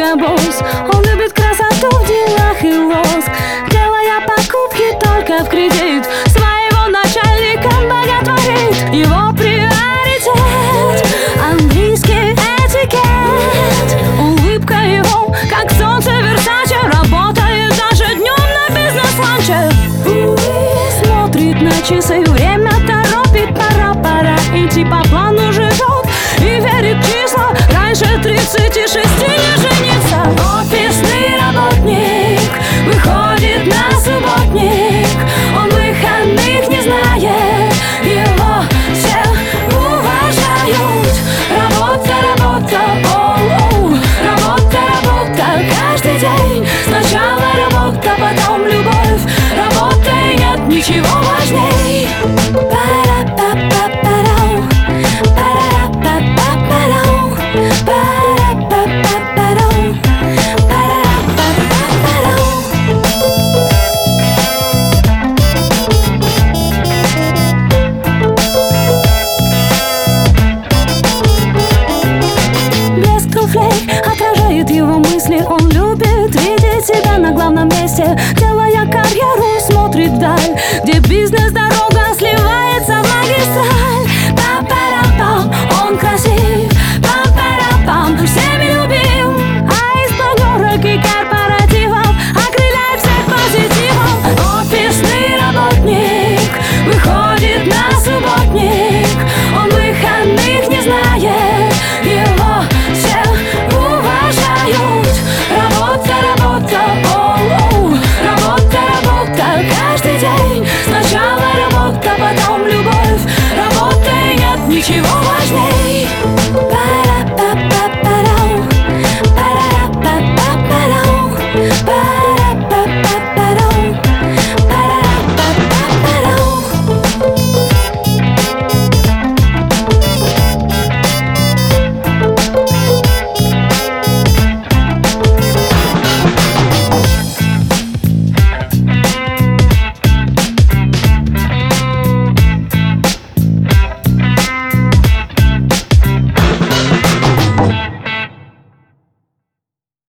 это босс. Он любит красоту в делах и лоск, делая покупки только в кредит. Своего начальника боготворит его приоритет. Английский этикет, улыбка его, как солнце Версаче, работает даже днем на бизнес-ланче. Смотрит на часы, время торопит, пора идти по плану, живет и верит в числа. Раньше 36 не женится. Офисный работник выходит на субботник. Он выходных не знает, его все уважают. Работа, работа, оу, работа, работа, каждый день. Сначала работа, потом любовь. Работы нет ничего важней. Отражает его мысли, он любит видеть себя на главном месте. Делая карьеру, смотрит вдаль, где бизнес-дорога сливается в магистраль.